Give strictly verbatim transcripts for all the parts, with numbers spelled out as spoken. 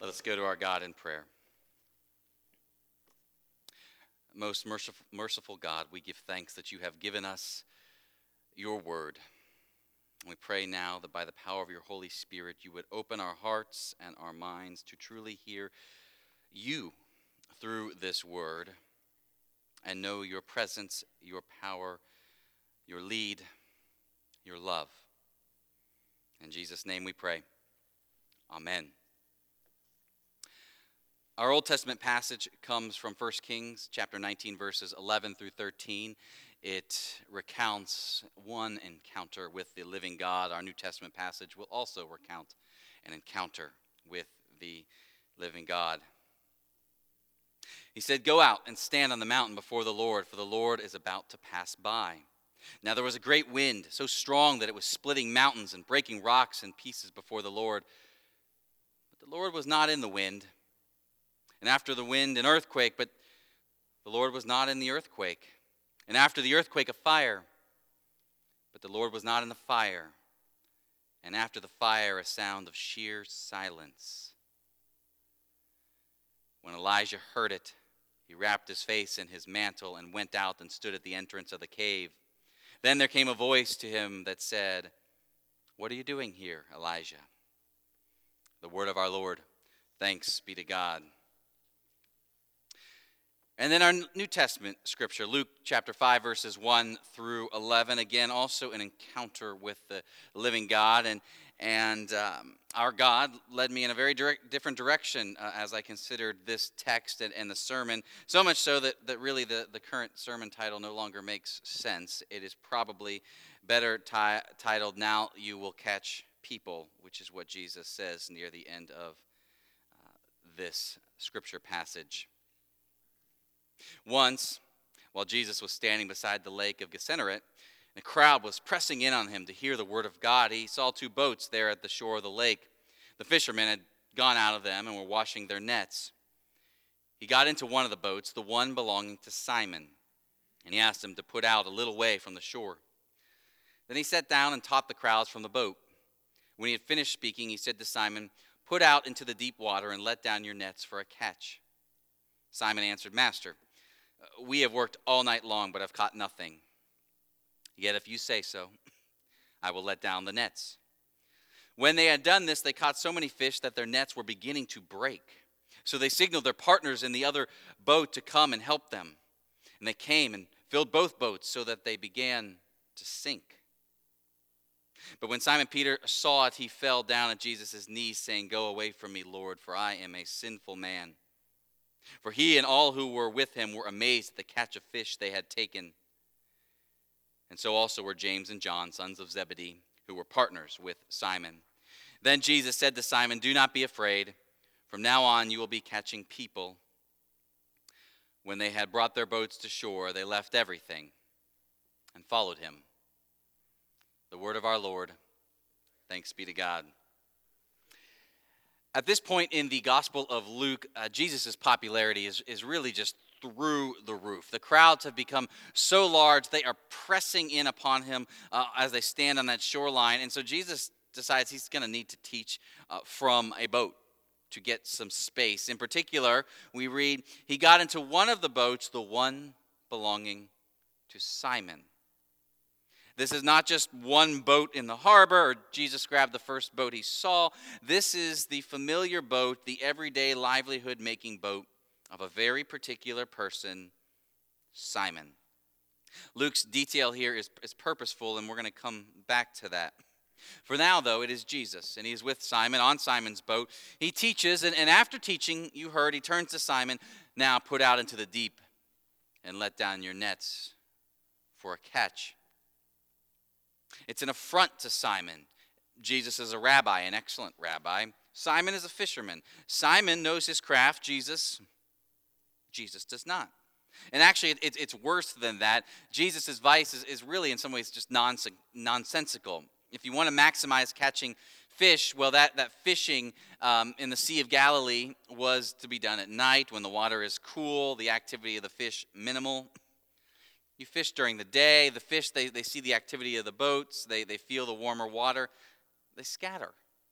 Let us go to our God in prayer. Most merciful, merciful God, we give thanks that you have given us your word. We pray now that by the power of your Holy Spirit, you would open our hearts and our minds to truly hear you through this word and know your presence, your power, your lead, your love. In Jesus' name we pray. Amen. Our Old Testament passage comes from First Kings chapter nineteen, verses eleven through thirteen. It recounts one encounter with the living God. Our New Testament passage will also recount an encounter with the living God. He said, "Go out and stand on the mountain before the Lord, for the Lord is about to pass by." Now there was a great wind, so strong that it was splitting mountains and breaking rocks in pieces before the Lord. But the Lord was not in the wind. And after the wind, an earthquake, but the Lord was not in the earthquake. And after the earthquake, a fire, but the Lord was not in the fire. And after the fire, a sound of sheer silence. When Elijah heard it, he wrapped his face in his mantle and went out and stood at the entrance of the cave. Then there came a voice to him that said, "What are you doing here, Elijah?" The word of our Lord. Thanks be to God. And then our New Testament scripture, Luke chapter five, verses one through eleven. Again, also an encounter with the living God. And, and um, our God led me in a very direct, different direction uh, as I considered this text and, and the sermon. So much so that, that really the, the current sermon title no longer makes sense. It is probably better ti- titled, "Now You Will Catch People," which is what Jesus says near the end of uh, this scripture passage. Once, while Jesus was standing beside the lake of Gennesaret, and a crowd was pressing in on him to hear the word of God, he saw two boats there at the shore of the lake. The fishermen had gone out of them and were washing their nets. He got into one of the boats, the one belonging to Simon, and he asked him to put out a little way from the shore. Then he sat down and taught the crowds from the boat. When he had finished speaking, he said to Simon, "Put out into the deep water and let down your nets for a catch." Simon answered, "Master, we have worked all night long, but have caught nothing. Yet if you say so, I will let down the nets." When they had done this, they caught so many fish that their nets were beginning to break. So they signaled their partners in the other boat to come and help them. And they came and filled both boats so that they began to sink. But when Simon Peter saw it, he fell down at Jesus' knees, saying, "Go away from me, Lord, for I am a sinful man." For he and all who were with him were amazed at the catch of fish they had taken. And so also were James and John, sons of Zebedee, who were partners with Simon. Then Jesus said to Simon, "Do not be afraid. From now on you will be catching people." When they had brought their boats to shore, they left everything and followed him. The word of our Lord. Thanks be to God. At this point in the Gospel of Luke, uh, Jesus' popularity is, is really just through the roof. The crowds have become so large, they are pressing in upon him uh, as they stand on that shoreline. And so Jesus decides he's going to need to teach uh, from a boat to get some space. In particular, we read, he got into one of the boats, the one belonging to Simon. This is not just one boat in the harbor, or Jesus grabbed the first boat he saw. This is the familiar boat, the everyday livelihood-making boat of a very particular person, Simon. Luke's detail here is, is purposeful, and we're going to come back to that. For now, though, it is Jesus, and he's with Simon on Simon's boat. He teaches, and, and after teaching, you heard, he turns to Simon, "Now put out into the deep and let down your nets for a catch." It's an affront to Simon. Jesus is a rabbi, an excellent rabbi. Simon is a fisherman. Simon knows his craft. Jesus, Jesus does not. And actually, it, it's worse than that. Jesus' advice is, is really, in some ways, just nons- nonsensical. If you want to maximize catching fish, well, that, that fishing um, in the Sea of Galilee was to be done at night when the water is cool, the activity of the fish minimal. You fish during the day. The fish, they, they see the activity of the boats. They, they feel the warmer water. They scatter.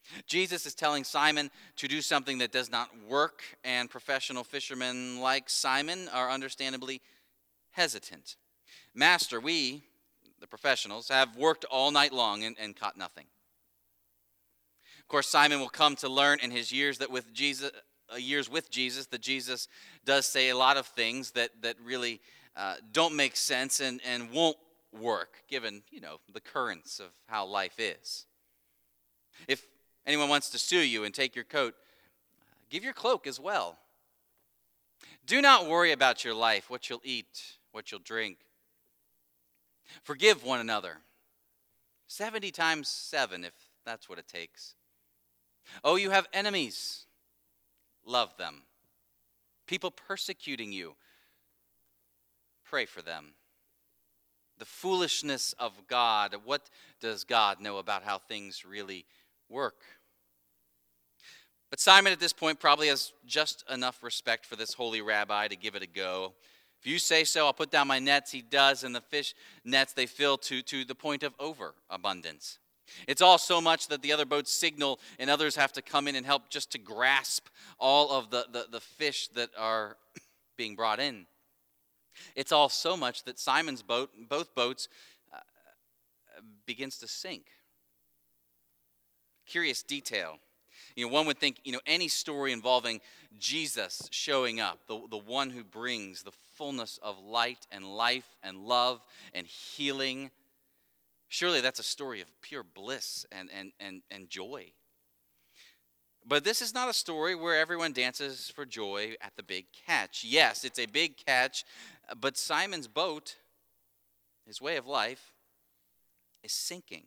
Jesus is telling Simon to do something that does not work, and professional fishermen like Simon are understandably hesitant. Master, we, the professionals, have worked all night long and, and caught nothing. Of course, Simon will come to learn in his years that with Jesus, uh, years with Jesus, that Jesus does say a lot of things that that really uh, don't make sense and, and won't work, given, you know, the currents of how life is. If anyone wants to sue you and take your coat, give your cloak as well. Do not worry about your life, what you'll eat, what you'll drink. Forgive one another, seventy times seven, if that's what it takes. Oh, you have enemies. Love them. People persecuting you. Pray for them. The foolishness of God. What does God know about how things really work? But Simon at this point probably has just enough respect for this holy rabbi to give it a go. If you say so, I'll put down my nets. He does, and the fish nets, they fill to, to the point of overabundance. It's all so much that the other boats signal and others have to come in and help just to grasp all of the, the, the fish that are being brought in. It's all so much that Simon's boat, both boats, uh, begins to sink. Curious detail. You know, one would think, you know, any story involving Jesus showing up, the, the one who brings the fullness of light and life and love and healing, surely that's a story of pure bliss and, and, and, and joy. But this is not a story where everyone dances for joy at the big catch. Yes, it's a big catch, but Simon's boat, his way of life, is sinking.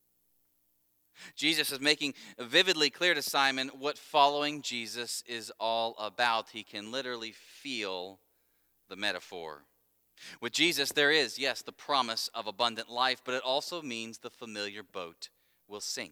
Jesus is making vividly clear to Simon what following Jesus is all about. He can literally feel the metaphor. With Jesus, there is, yes, the promise of abundant life, but it also means the familiar boat will sink.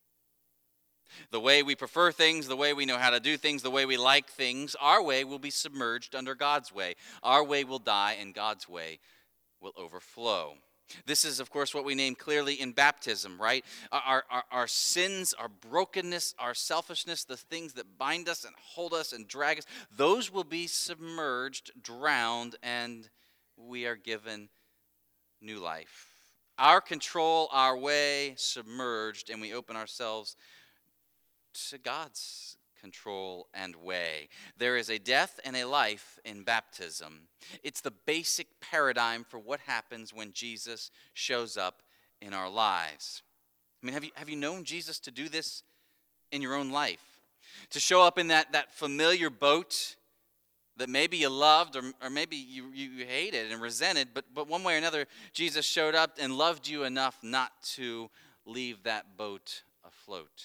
The way we prefer things, the way we know how to do things, the way we like things, our way will be submerged under God's way. Our way will die, and God's way will overflow. This is, of course, what we name clearly in baptism, right? Our, our, our sins, our brokenness, our selfishness, the things that bind us and hold us and drag us, those will be submerged, drowned, and we are given new life. Our control, our way, submerged, and we open ourselves to God's control and way. There is a death and a life in baptism. It's the basic paradigm for what happens when Jesus shows up in our lives. I mean, have you have you known Jesus to do this in your own life? To show up in that, that familiar boat that maybe you loved or, or maybe you, you hated and resented, but, but one way or another, Jesus showed up and loved you enough not to leave that boat afloat.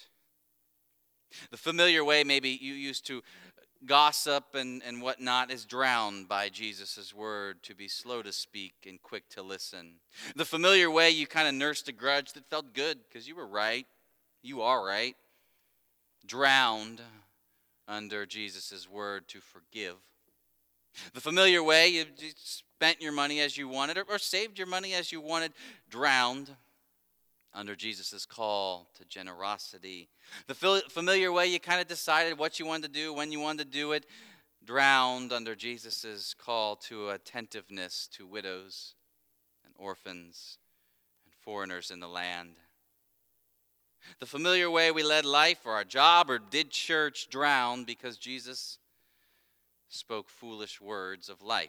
The familiar way maybe you used to gossip and, and whatnot is drowned by Jesus' word, to be slow to speak and quick to listen. The familiar way you kind of nursed a grudge that felt good because you were right, you are right, drowned under Jesus' word to forgive. The familiar way you spent your money as you wanted or, or saved your money as you wanted, drowned under Jesus' call to generosity. The familiar way you kind of decided what you wanted to do, when you wanted to do it, drowned under Jesus' call to attentiveness to widows and orphans and foreigners in the land. The familiar way we led life or our job or did church drowned because Jesus spoke foolish words of life.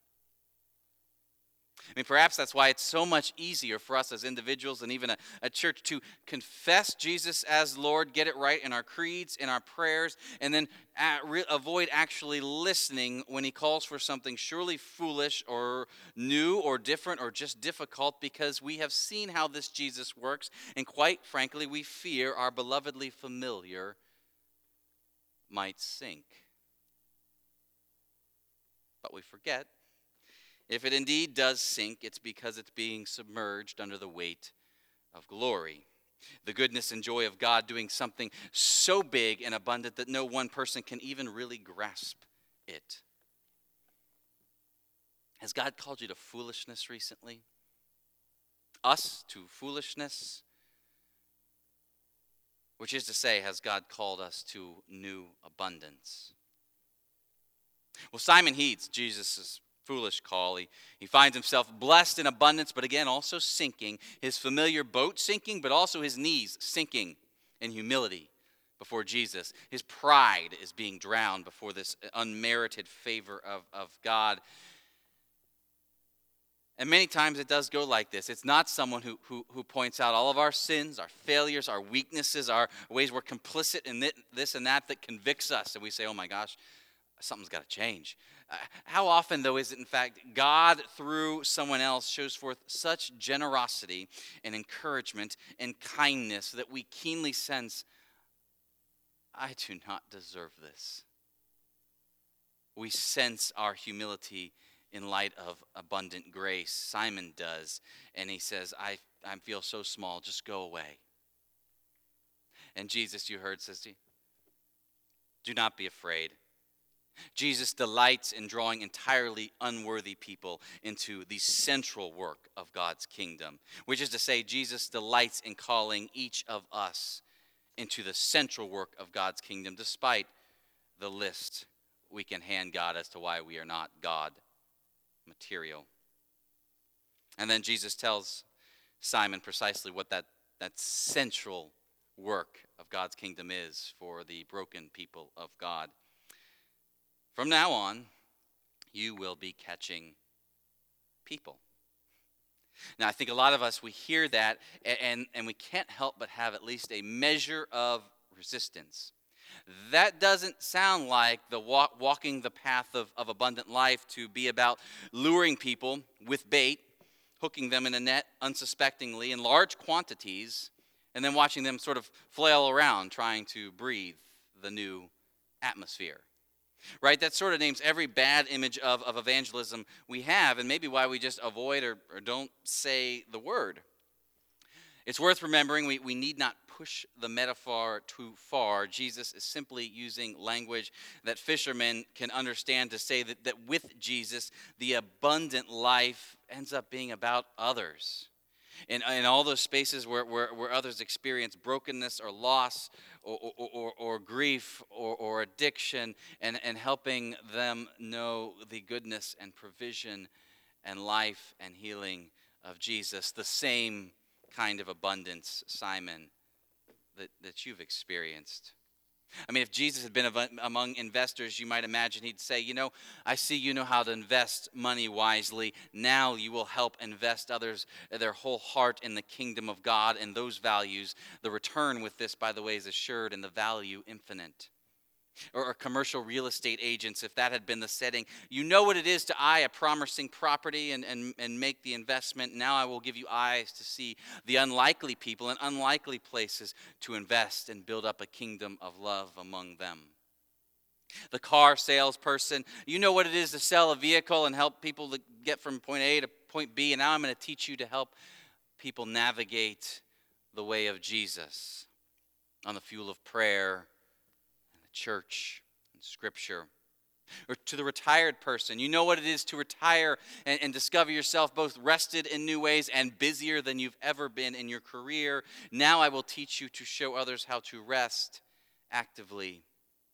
I mean, perhaps that's why it's so much easier for us as individuals and even a, a church to confess Jesus as Lord, get it right in our creeds, in our prayers, and then at, re, avoid actually listening when he calls for something surely foolish or new or different or just difficult, because we have seen how this Jesus works, and quite frankly, we fear our belovedly familiar might sink. But we forget, if it indeed does sink, it's because it's being submerged under the weight of glory. The goodness and joy of God doing something so big and abundant that no one person can even really grasp it. Has God called you to foolishness recently? Us to foolishness? which is to say, has God called us to new abundance? Well, Simon heeds Jesus' foolish call. He, he finds himself blessed in abundance, but again, also sinking. His familiar boat sinking, but also his knees sinking in humility before Jesus. His pride is being drowned before this unmerited favor of, of God. And many times it does go like this. It's not someone who, who, who points out all of our sins, our failures, our weaknesses, our ways we're complicit in this and that that convicts us. And we say, oh my gosh, something's got to change. Uh, how often, though, is it in fact God, through someone else, shows forth such generosity and encouragement and kindness that we keenly sense, I do not deserve this. We sense our humility in light of abundant grace. Simon does, and he says, I, I feel so small, just go away. And Jesus, you heard, says, do not be afraid. Jesus delights in drawing entirely unworthy people into the central work of God's kingdom, which is to say, Jesus delights in calling each of us into the central work of God's kingdom, despite the list we can hand God as to why we are not God material. And then Jesus tells Simon precisely what that, that central work of God's kingdom is for the broken people of God. From now on, you will be catching people. Now, I think a lot of us, we hear that, and, and we can't help but have at least a measure of resistance. That doesn't sound like the walk, walking the path of, of abundant life to be about luring people with bait, hooking them in a net unsuspectingly in large quantities, and then watching them sort of flail around trying to breathe the new atmosphere. Right? That sort of names every bad image of, of evangelism we have, and maybe why we just avoid or, or don't say the word. It's worth remembering we, we need not push the metaphor too far. Jesus is simply using language that fishermen can understand to say that, that with Jesus, the abundant life ends up being about others. In, in all those spaces where, where, where others experience brokenness or loss or, or, or, or grief or, or addiction, and, and helping them know the goodness and provision and life and healing of Jesus, the same kind of abundance, Simon, that, that you've experienced. I mean, if Jesus had been among investors, you might imagine he'd say, you know, I see you know how to invest money wisely. Now you will help invest others, their whole heart in the kingdom of God and those values. The return with this, by the way, is assured and the value infinite. Or, or commercial real estate agents, if that had been the setting. You know what it is to eye a promising property and, and, and make the investment. Now I will give you eyes to see the unlikely people and unlikely places to invest and build up a kingdom of love among them. The car salesperson, you know what it is to sell a vehicle and help people to get from point A to point B. And now I'm going to teach you to help people navigate the way of Jesus on the fuel of prayer, church and scripture. Or to the retired person, you know what it is to retire and, and discover yourself both rested in new ways and busier than you've ever been in your career. Now I will teach you to show others how to rest actively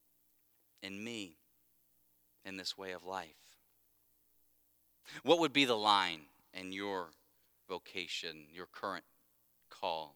in me, in this way of life. What would be the line in your vocation, your current call?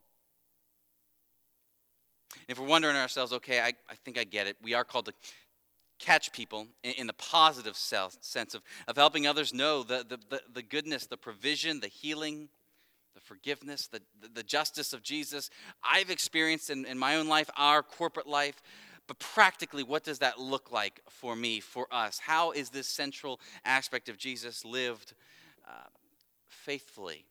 If we're wondering ourselves, okay, I, I think I get it. We are called to catch people in, in the positive self, sense of, of helping others know the, the, the, the goodness, the provision, the healing, the forgiveness, the, the, the justice of Jesus. I've experienced in, in my own life, our corporate life. But practically, what does that look like for me, for us? How is this central aspect of Jesus lived uh, faithfully?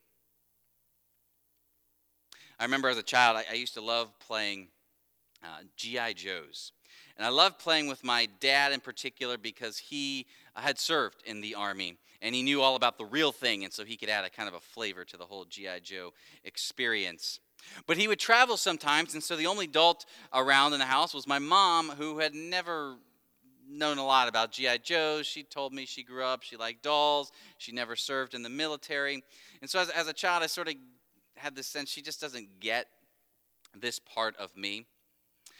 I remember as a child, I, I used to love playing Uh, G I Joes. And I loved playing with my dad in particular because he uh, had served in the Army and he knew all about the real thing, and so he could add a kind of a flavor to the whole G I Joe experience. But he would travel sometimes, and so the only adult around in the house was my mom, who had never known a lot about G I Joes. She told me she grew up, she liked dolls, she never served in the military. And so as, as a child, I sort of had this sense she just doesn't get this part of me.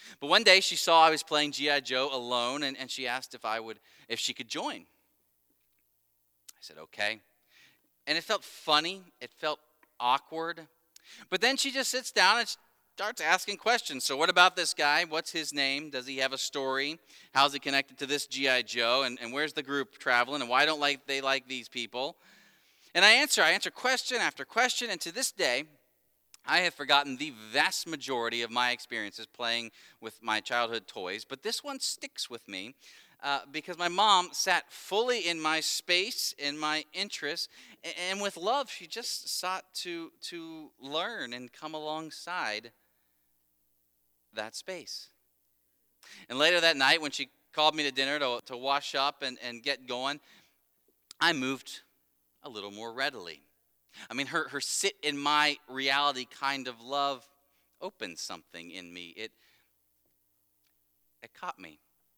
But one day she saw I was playing G I. Joe alone, and, and she asked if I would, if she could join. I said, okay. And it felt funny. It felt awkward. But then she just sits down and starts asking questions. So what about this guy? What's his name? Does he have a story? How's he connected to this G I. Joe? And, and where's the group traveling? And why don't like they like these people? And I answer. I answer question after question. And to this day, I have forgotten the vast majority of my experiences playing with my childhood toys, but this one sticks with me uh, because my mom sat fully in my space, in my interests, and with love, she just sought to, to learn and come alongside that space. And later that night, when she called me to dinner to, to wash up and, and get going, I moved a little more readily. I mean, her, her sit in my reality kind of love opened something in me. It, it caught me.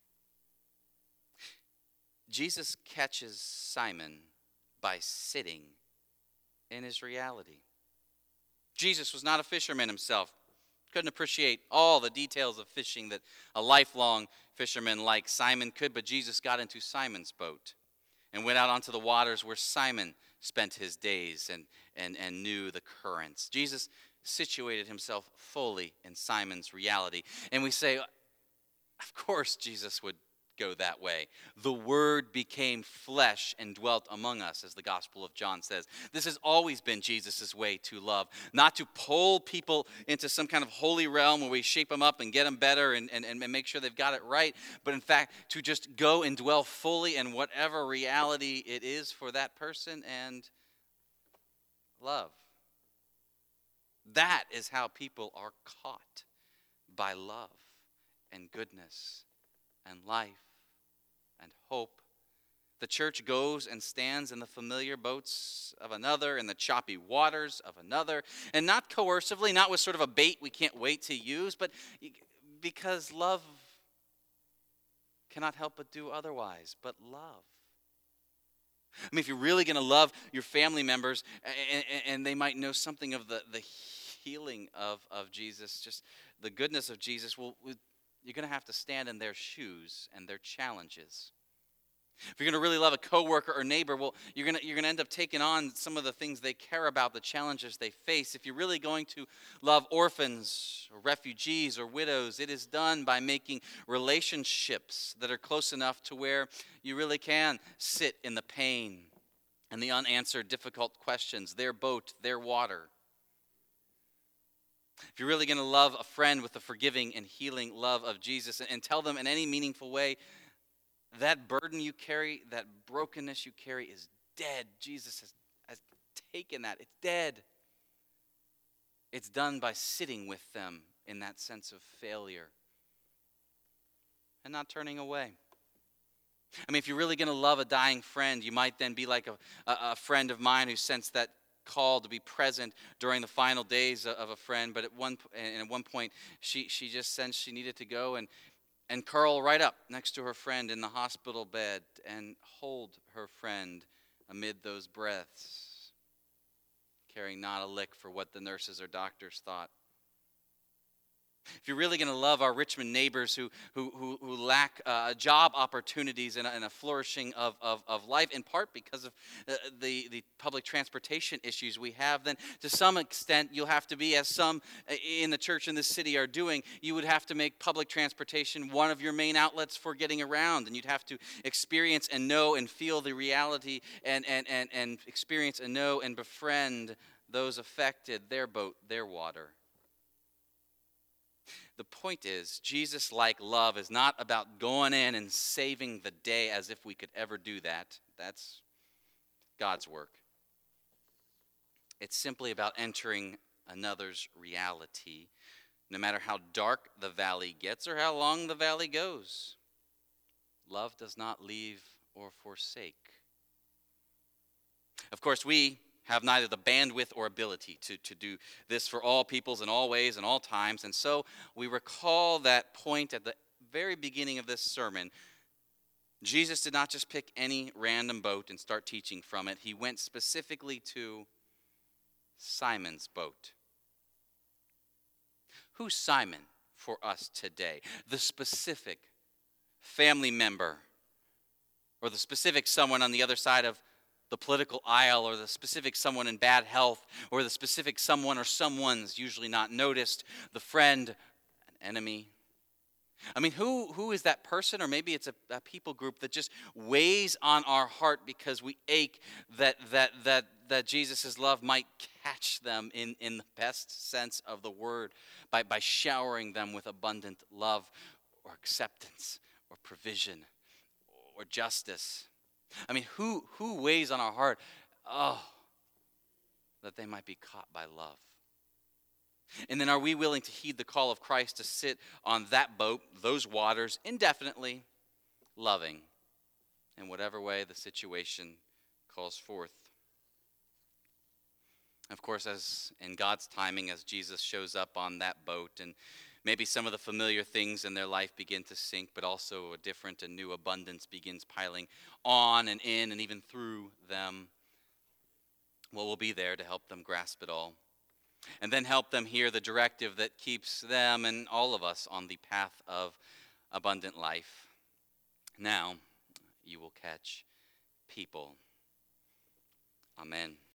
Jesus catches Simon by sitting in his reality. Jesus was not a fisherman himself. Couldn't appreciate all the details of fishing that a lifelong fisherman like Simon could, but Jesus got into Simon's boat and went out onto the waters where Simon spent his days and, and, and knew the currents. Jesus situated himself fully in Simon's reality. And we say, of course Jesus would go that way. The Word became flesh and dwelt among us, as the Gospel of John says. This has always been Jesus' way to love, not to pull people into some kind of holy realm where we shape them up and get them better and, and, and make sure they've got it right, but in fact, to just go and dwell fully in whatever reality it is for that person and love. That is how people are caught by love and goodness and life and hope. The church goes and stands in the familiar boats of another, in the choppy waters of another, and not coercively, not with sort of a bait we can't wait to use, but because love cannot help but do otherwise, but love. I mean, if you're really going to love your family members, and, and they might know something of the, the healing of, of Jesus, just the goodness of Jesus, well, you're going to have to stand in their shoes and their challenges. If you're going to really love a coworker or neighbor, well, you're going to, you're going to end up taking on some of the things they care about, the challenges they face. If you're really going to love orphans or refugees or widows, it is done by making relationships that are close enough to where you really can sit in the pain and the unanswered difficult questions, their boat, their water. If you're really going to love a friend with the forgiving and healing love of Jesus and tell them in any meaningful way, that burden you carry, that brokenness you carry is dead. Jesus has, has taken that. It's dead. It's done by sitting with them in that sense of failure and not turning away. I mean, if you're really going to love a dying friend, you might then be like a, a, a friend of mine who sensed that call to be present during the final days of a friend, but at one and at one point she she just sensed she needed to go and and curl right up next to her friend in the hospital bed and hold her friend amid those breaths, caring not a lick for what the nurses or doctors thought. If you're really going to love our Richmond neighbors who who who, who lack uh, job opportunities and a, and a flourishing of, of, of life, in part because of uh, the, the public transportation issues we have, then to some extent you'll have to be, as some in the church in this city are doing, you would have to make public transportation one of your main outlets for getting around, and you'd have to experience and know and feel the reality and, and, and, and experience and know and befriend those affected, their boat, their water. The point is, Jesus-like love is not about going in and saving the day as if we could ever do that. That's God's work. It's simply about entering another's reality, no matter how dark the valley gets or how long the valley goes. Love does not leave or forsake. Of course, we have neither the bandwidth or ability to, to do this for all peoples in all ways and all times. And so we recall that point at the very beginning of this sermon. Jesus did not just pick any random boat and start teaching from it. He went specifically to Simon's boat. Who's Simon? for us today. The specific family member or the specific someone on the other side of the political aisle, or the specific someone in bad health, or the specific someone or someone's usually not noticed, the friend, an enemy. I mean, who who is that person? Or maybe it's a, a people group that just weighs on our heart because we ache that that that that Jesus' love might catch them in, in the best sense of the word by, by showering them with abundant love or acceptance or provision or justice. I mean, who who weighs on our heart? Oh, that they might be caught by love. And then are we willing to heed the call of Christ to sit on that boat, those waters, indefinitely, loving in whatever way the situation calls forth? Of course, as in God's timing, as Jesus shows up on that boat, and maybe some of the familiar things in their life begin to sink, but also a different and new abundance begins piling on and in and even through them. Well, we'll be there to help them grasp it all. And then help them hear the directive that keeps them and all of us on the path of abundant life. Now you will catch people. Amen.